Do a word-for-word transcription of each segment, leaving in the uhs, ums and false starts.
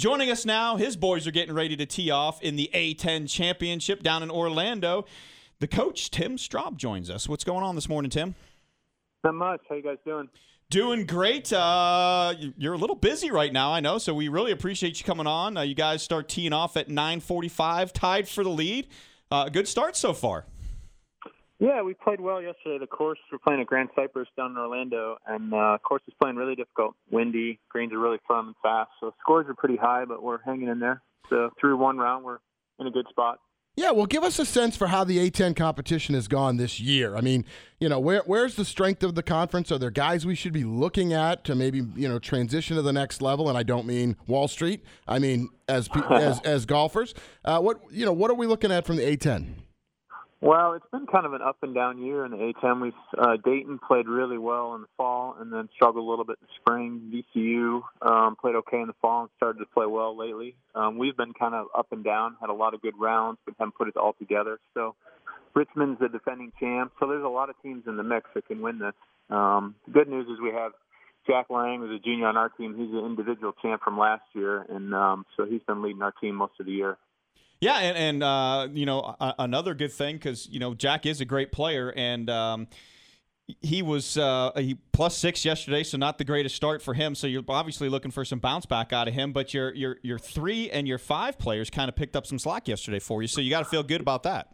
Joining us now, his boys are getting ready to tee off in the A ten Championship down in Orlando. The coach, Tim Straub, joins us. What's going on this morning, Tim? Not much. How you guys doing? Doing great. Uh, you're a little busy right now, I know, so we really appreciate you coming on. Uh, you guys start teeing off at nine forty-five, tied for the lead. Uh, good start so far. Yeah, we played well yesterday. The course, we're playing at Grand Cypress down in Orlando, and uh, the course is playing really difficult. Windy, greens are really firm and fast, so scores are pretty high, but we're hanging in there. So through one round, we're in a good spot. Yeah, well, give us a sense for how the A ten competition has gone this year. I mean, you know, where where's the strength of the conference? Are there guys we should be looking at to maybe, you know, transition to the next level? And I don't mean Wall Street. I mean as as as golfers. Uh, what you know, what are we looking at from the A ten? Well, it's been kind of an up and down year in the A ten. We've uh, Dayton played really well in the fall and then struggled a little bit in the spring. V C U um, played okay in the fall and started to play well lately. Um, we've been kind of up and down, had a lot of good rounds, but haven't put it all together. So Richmond's the defending champ. So there's a lot of teams in the mix that can win this. Um, the good news is we have Jack Lang, who's a junior on our team. He's an individual champ from last year, and um, so he's been leading our team most of the year. Yeah, and, and uh, you know, a- another good thing, because, you know, Jack is a great player, and um, he was uh, he plus six yesterday, so not the greatest start for him. So you're obviously looking for some bounce back out of him, but your your your three and your five players kind of picked up some slack yesterday for you, so you got to feel good about that.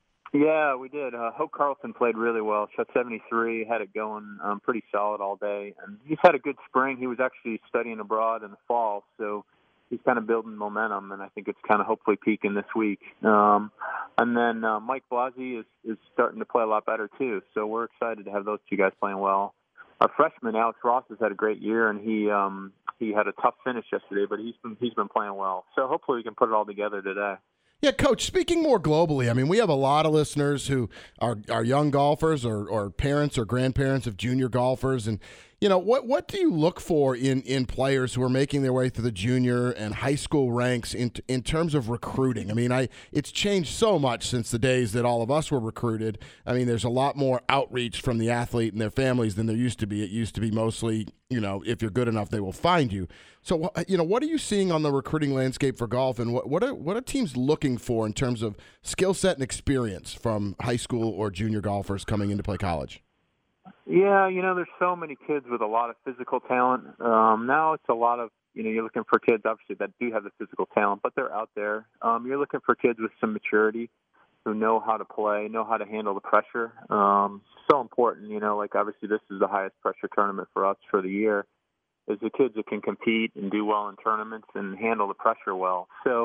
Yeah, we did. Uh, Hope Carlson played really well. Shot seventy-three, had it going um, pretty solid all day, and he's had a good spring. He was actually studying abroad in the fall, so he's kind of building momentum, and I think it's kind of hopefully peaking this week. Um, and then uh, Mike Blasi is, is starting to play a lot better too, so we're excited to have those two guys playing well. Our freshman, Alex Ross, has had a great year, and he um, he had a tough finish yesterday, but he's been, he's been playing well. So hopefully we can put it all together today. Yeah, Coach, speaking more globally, I mean, we have a lot of listeners who are, are young golfers or, or parents or grandparents of junior golfers. And, you know, what what do you look for in, in players who are making their way through the junior and high school ranks in in terms of recruiting? I mean, I it's changed so much since the days that all of us were recruited. I mean, there's a lot more outreach from the athlete and their families than there used to be. It used to be mostly, you know, if you're good enough, they will find you. So, you know, what are you seeing on the recruiting landscape for golf, and what what are, what are teams looking for in terms of skill set and experience from high school or junior golfers coming in to play college? Yeah, you know, there's so many kids with a lot of physical talent. Um, now it's a lot of, you know, you're looking for kids, obviously, that do have the physical talent, but they're out there. Um, you're looking for kids with some maturity who know how to play, know how to handle the pressure. Um, so important, you know, like obviously this is the highest pressure tournament for us for the year, is the kids that can compete and do well in tournaments and handle the pressure well. So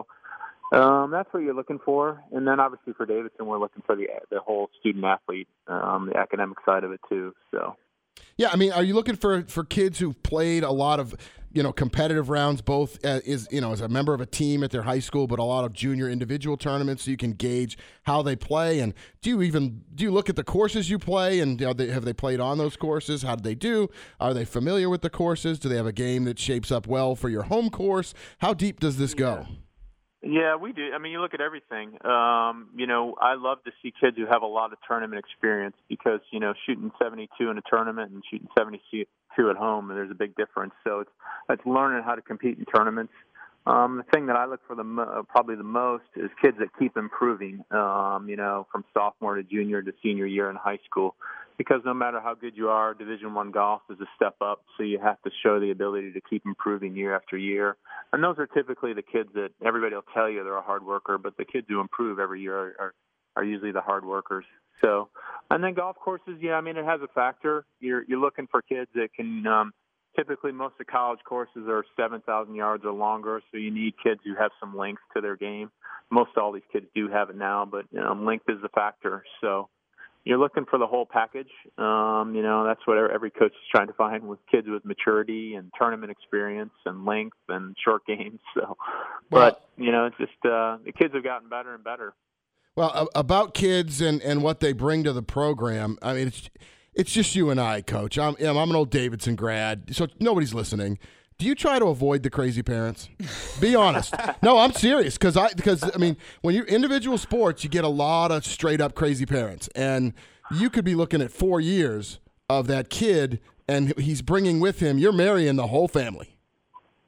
um, that's what you're looking for. And then obviously for Davidson, we're looking for the the whole student athlete, um, the academic side of it too. So. Yeah, I mean, are you looking for, for kids who've played a lot of, you know, competitive rounds, both as, is you know as a member of a team at their high school, but a lot of junior individual tournaments, so you can gauge how they play? And do you even do you look at the courses you play, and you know, they, have they played on those courses? How do they do? Are they familiar with the courses? Do they have a game that shapes up well for your home course? How deep does this go? Yeah. Yeah, we do. I mean, you look at everything. Um, you know, I love to see kids who have a lot of tournament experience because, you know, shooting seventy-two in a tournament and shooting seventy-two at home, there's a big difference. So it's it's learning how to compete in tournaments. Um, the thing that I look for the mo- probably the most is kids that keep improving, um, you know, from sophomore to junior to senior year in high school. Because no matter how good you are, Division One golf is a step up, so you have to show the ability to keep improving year after year. And those are typically the kids that everybody will tell you they're a hard worker, but the kids who improve every year are, are, are usually the hard workers. So, and then golf courses, yeah, I mean, it has a factor. You're you're looking for kids that can. Um, typically, most of the college courses are seven thousand yards or longer, so you need kids who have some length to their game. Most all these kids do have it now, but you know, length is a factor. So. You're looking for the whole package. Um, you know, that's what every coach is trying to find with kids with maturity and tournament experience and length and short games. So, but, you know, it's just uh, the kids have gotten better and better. Well, about kids and, and what they bring to the program, I mean, it's it's just you and I, Coach. I'm, I'm an old Davidson grad, so nobody's listening. Do you try to avoid the crazy parents? Be honest. No, I'm serious because I because I mean when you're individual sports, you get a lot of straight up crazy parents, and you could be looking at four years of that kid, and he's bringing with him. You're marrying the whole family.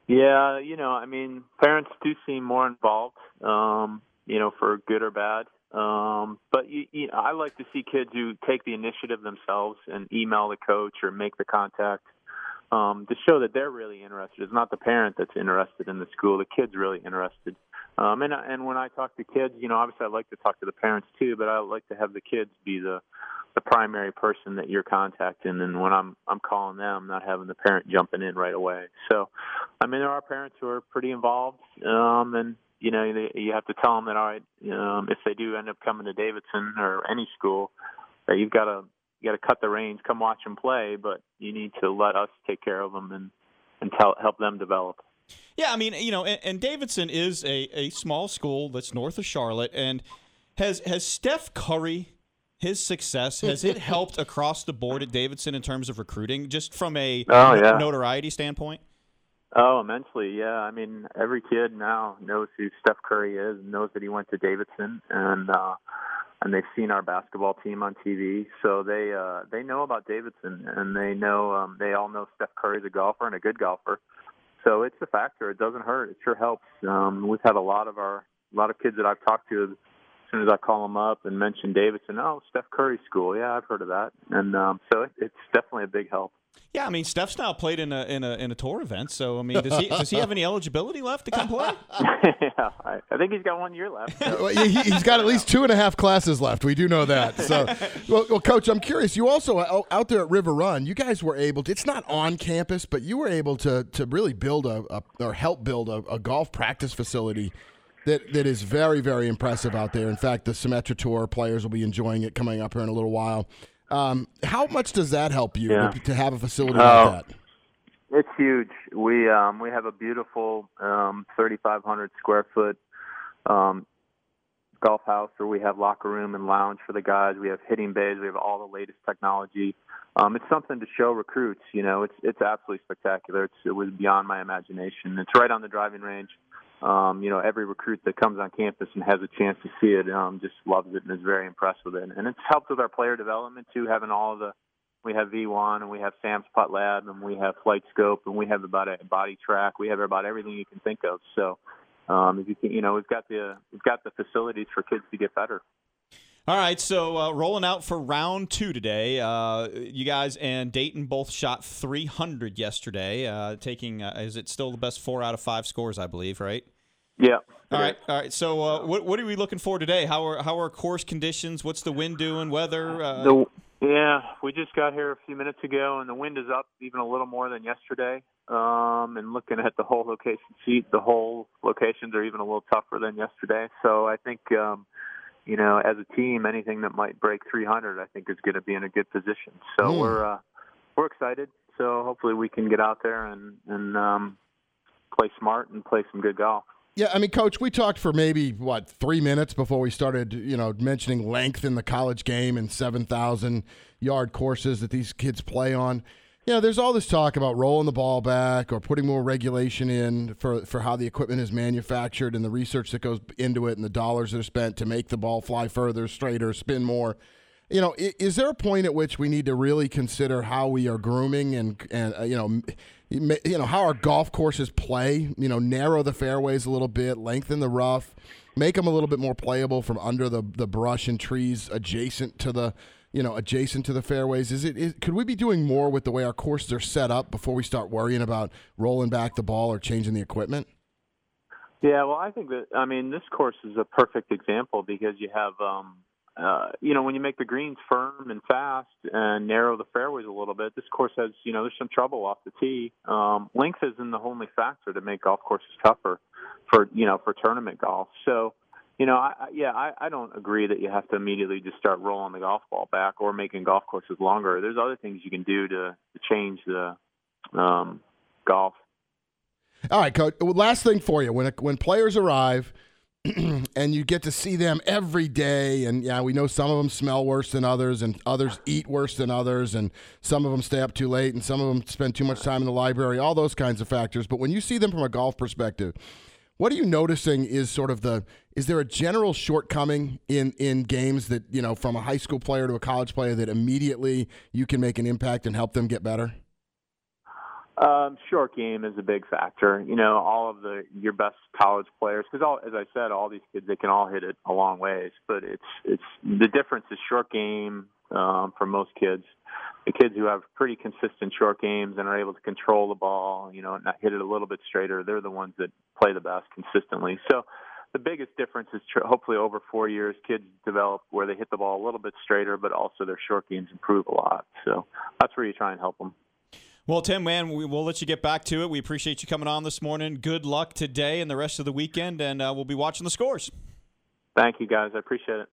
Yeah, you know, I mean, parents do seem more involved, um, you know, for good or bad. Um, but you, you know, I like to see kids who take the initiative themselves and email the coach or make the contact um, to show that they're really interested. It's not the parent that's interested in the school; the kid's really interested. Um, and and when I talk to kids, you know, obviously I like to talk to the parents too, but I like to have the kids be the the primary person that you're contacting, and when I'm I'm calling them, not having the parent jumping in right away. So, I mean, there are parents who are pretty involved, um, and you know, they, you have to tell them that, all right, um, if they do end up coming to Davidson or any school, that you've got to you got to cut the reins, come watch them play, but you need to let us take care of them and and tell, help them develop. Yeah, I mean, you know, and, and Davidson is a, a small school that's north of Charlotte, and has has Steph Curry, his success, has it helped across the board at Davidson in terms of recruiting, just from a oh, yeah. notoriety standpoint? Oh, immensely, yeah. I mean, every kid now knows who Steph Curry is, knows that he went to Davidson, and uh, and they've seen our basketball team on T V, so they uh, they know about Davidson, and they know um, they all know Steph Curry's a golfer and a good golfer. So it's a factor. It doesn't hurt. It sure helps. Um, we've had a lot of our a lot of kids that I've talked to. As soon as I call them up and mention Davidson, oh, Steph Curry school. Yeah, I've heard of that. And um, so it, it's definitely a big help. Yeah, I mean, Steph's now played in a in a in a tour event. So I mean, does he does he have any eligibility left to come play? yeah, I, I think he's got one year left. So. Well, he, he's got at least two and a half classes left. We do know that. So, well, well, Coach, I'm curious. You also out there at River Run, you guys were able to. It's not on campus, but you were able to to really build a, a or help build a, a golf practice facility. That, that is very, very impressive out there. In fact, the Symetra Tour players will be enjoying it coming up here in a little while. Um, how much does that help you yeah. to, to have a facility oh, like that? It's huge. We um, we have a beautiful um, thirty-five hundred square foot um, golf house where we have locker room and lounge for the guys. We have hitting bays. We have all the latest technology. Um, it's something to show recruits. You know, it's it's absolutely spectacular. It's, it was beyond my imagination. It's right on the driving range. Um, you know, every recruit that comes on campus and has a chance to see it um, just loves it and is very impressed with it. And it's helped with our player development, too, having all of the – we have V one and we have Sam's Putt Lab and we have Flight Scope and we have about a body track. We have about everything you can think of. So, um, if you can, you know, we've got the we've got the facilities for kids to get better. All right, so uh, rolling out for round two today. Uh, you guys and Dayton both shot three hundred yesterday, uh, taking, uh, is it still the best four out of five scores, I believe, right? Yeah. All right, all right. So uh, what what are we looking for today? How are how are course conditions? What's the wind doing, weather? Uh, the, yeah, we just got here a few minutes ago, and the wind is up even a little more than yesterday. Um, and looking at the whole location sheet, the whole locations are even a little tougher than yesterday. So I think um, – you know, as a team, anything that might break three hundred, I think is going to be in a good position. So mm. we're uh, we're excited. So hopefully we can get out there and and um, play smart and play some good golf. Yeah, I mean, Coach, we talked for maybe what three minutes before we started, you know, mentioning length in the college game and seven thousand yard courses that these kids play on. You know, there's all this talk about rolling the ball back or putting more regulation in for, for how the equipment is manufactured and the research that goes into it and the dollars that are spent to make the ball fly further, straighter, spin more. You know, is, is there a point at which we need to really consider how we are grooming and, and uh, you know, you know, how our golf courses play, you know, narrow the fairways a little bit, lengthen the rough, make them a little bit more playable from under the, the brush and trees adjacent to the you know, adjacent to the fairways? Is it? Is, could we be doing more with the way our courses are set up before we start worrying about rolling back the ball or changing the equipment? Yeah, well, I think that, I mean, this course is a perfect example because you have, um, uh, you know, when you make the greens firm and fast and narrow the fairways a little bit, this course has, you know, there's some trouble off the tee. Um, length isn't the only factor to make golf courses tougher for, you know, for tournament golf. So, You know, I, yeah, I, I don't agree that you have to immediately just start rolling the golf ball back or making golf courses longer. There's other things you can do to, to change the um, golf. All right, Coach. Last thing for you: when when players arrive and you get to see them every day, and yeah, we know some of them smell worse than others, and others eat worse than others, and some of them stay up too late, and some of them spend too much time in the library. All those kinds of factors. But when you see them from a golf perspective, what are you noticing is sort of the – is there a general shortcoming in, in games that, you know, from a high school player to a college player that immediately you can make an impact and help them get better? Um, short game is a big factor. You know, all of the your best college players, because all, as I said, all these kids they can all hit it a long ways. But it's it's the difference is short game um, for most kids. The kids who have pretty consistent short games and are able to control the ball, you know, and not hit it a little bit straighter, they're the ones that play the best consistently. So the biggest difference is tr- hopefully over four years, kids develop where they hit the ball a little bit straighter, but also their short games improve a lot. So that's where you try and help them. Well, Tim, man, we, we'll let you get back to it. We appreciate you coming on this morning. Good luck today and the rest of the weekend, and uh, we'll be watching the scores. Thank you, guys. I appreciate it.